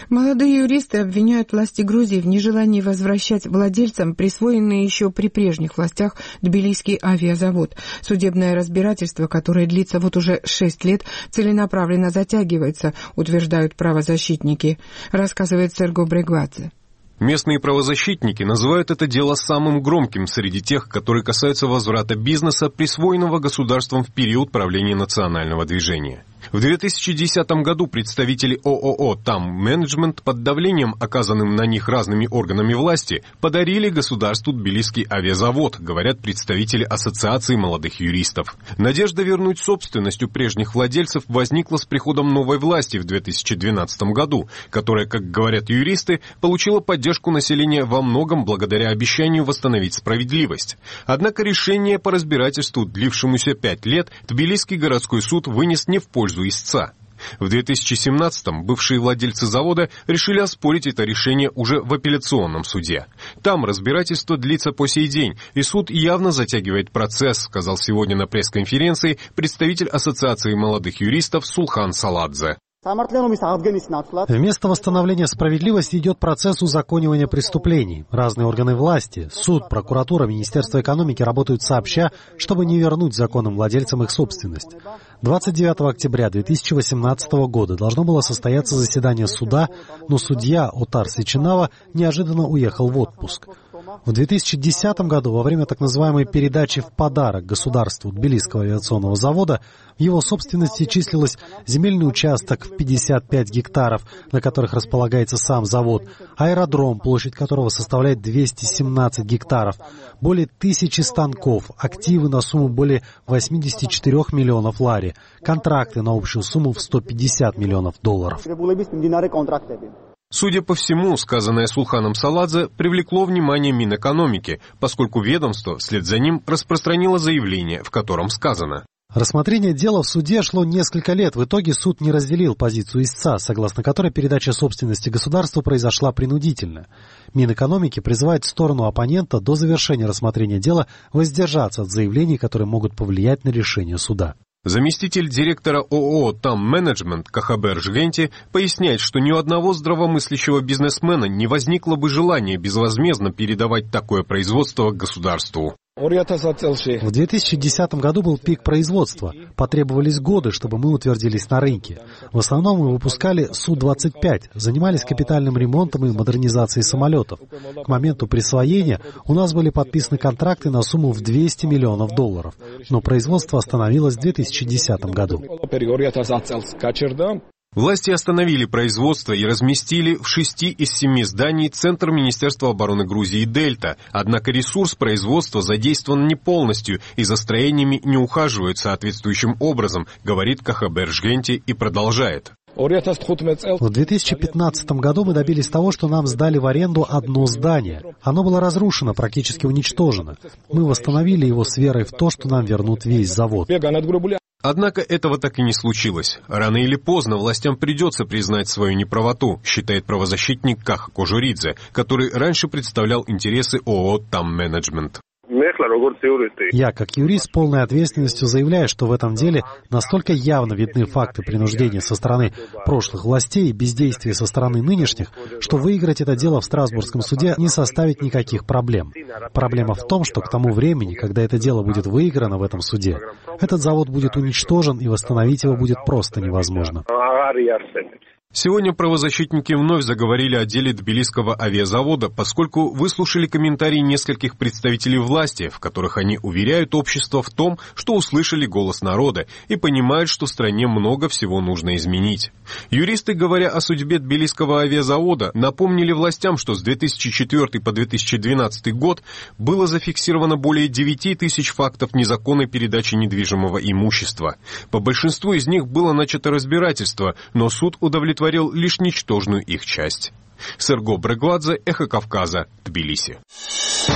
Молодые юристы обвиняют власти Грузии в нежелании возвращать владельцам присвоенный еще при прежних властях Тбилисский авиазавод. Судебное разбирательство, которое длится вот уже 6 лет, целенаправленно затягивается, утверждают правозащитники, рассказывает Серго Брегвадзе. Местные правозащитники называют это дело самым громким среди тех, которые касаются возврата бизнеса, присвоенного государством в период правления национального движения. В 2010 году представители ООО «Там Менеджмент» под давлением, оказанным на них разными органами власти, подарили государству Тбилисский авиазавод, говорят представители Ассоциации молодых юристов. Надежда вернуть собственность у прежних владельцев возникла с приходом новой власти в 2012 году, которая, как говорят юристы, получила поддержку населения во многом благодаря обещанию восстановить справедливость. Однако решение по разбирательству, длившемуся 5 лет, Тбилисский городской суд вынес не в пользу истца. В 2017-м бывшие владельцы завода решили оспорить это решение уже в апелляционном суде. Там разбирательство длится по сей день, и суд явно затягивает процесс, сказал сегодня на пресс-конференции представитель Ассоциации молодых юристов Сулхан Саладзе. Вместо восстановления справедливости идет процесс узаконивания преступлений. Разные органы власти, суд, прокуратура, Министерство экономики работают сообща, чтобы не вернуть законным владельцам их собственность. 29 октября 2018 года должно было состояться заседание суда, но судья Отар Сеченава неожиданно уехал в отпуск. В 2010 году, во время так называемой передачи в подарок государству Тбилисского авиационного завода, в его собственности числилось земельный участок в 55 гектаров, на которых располагается сам завод, аэродром, площадь которого составляет 217 гектаров, более 1000 станков, активы на сумму более 84 миллионов лари, контракты на общую сумму в $150 миллионов. Судя по всему, сказанное Сулханом Саладзе привлекло внимание Минэкономики, поскольку ведомство вслед за ним распространило заявление, в котором сказано: рассмотрение дела в суде шло несколько лет. В итоге суд не разделил позицию истца, согласно которой передача собственности государству произошла принудительно. Минэкономики призывает сторону оппонента до завершения рассмотрения дела воздержаться от заявлений, которые могут повлиять на решение суда. Заместитель директора ООО «Там Менеджмент» Кахабер Жгенти поясняет, что ни у одного здравомыслящего бизнесмена не возникло бы желания безвозмездно передавать такое производство государству. В 2010 году был пик производства. Потребовались годы, чтобы мы утвердились на рынке. В основном мы выпускали Су-25, занимались капитальным ремонтом и модернизацией самолетов. К моменту присвоения у нас были подписаны контракты на сумму в $200 миллионов. Но производство остановилось в 2010 году. Власти остановили производство и разместили в 6 из 7 зданий Центр Министерства обороны Грузии «Дельта». Однако ресурс производства задействован не полностью, и за строениями не ухаживают соответствующим образом, говорит Кахабер Жгенти и продолжает. В 2015 году мы добились того, что нам сдали в аренду одно здание. Оно было разрушено, практически уничтожено. Мы восстановили его с верой в то, что нам вернут весь завод. Однако этого так и не случилось. Рано или поздно властям придется признать свою неправоту, считает правозащитник Каха Кожуридзе, который раньше представлял интересы ООО «Там Менеджмент». Я, как юрист, с полной ответственностью заявляю, что в этом деле настолько явно видны факты принуждения со стороны прошлых властей и бездействия со стороны нынешних, что выиграть это дело в Страсбургском суде не составит никаких проблем. Проблема в том, что к тому времени, когда это дело будет выиграно в этом суде, этот завод будет уничтожен, и восстановить его будет просто невозможно. Сегодня правозащитники вновь заговорили о деле Тбилисского авиазавода, поскольку выслушали комментарии нескольких представителей власти, в которых они уверяют общество в том, что услышали голос народа и понимают, что в стране много всего нужно изменить. Юристы, говоря о судьбе Тбилисского авиазавода, напомнили властям, что с 2004 по 2012 год было зафиксировано более 9000 фактов незаконной передачи недвижимого имущества. По большинству из них было начато разбирательство, но суд удовлетворил лишь ничтожную их часть. Серго Брегвадзе, Эхо Кавказа, Тбилиси.